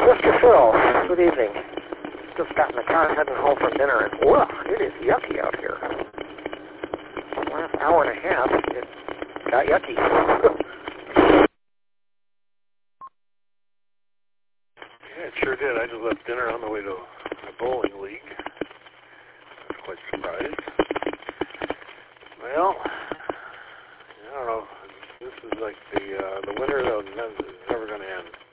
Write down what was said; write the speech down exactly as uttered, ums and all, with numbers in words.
Mister Phil, good evening. Just got in the car heading home from dinner, and whoa, it is yucky out here. The last hour and a half, it got yucky. Yeah, it sure did. I just left dinner on the way to a bowling league. I was quite surprised. Well, I don't know. This is like the uh, the winter that was never, never going to end.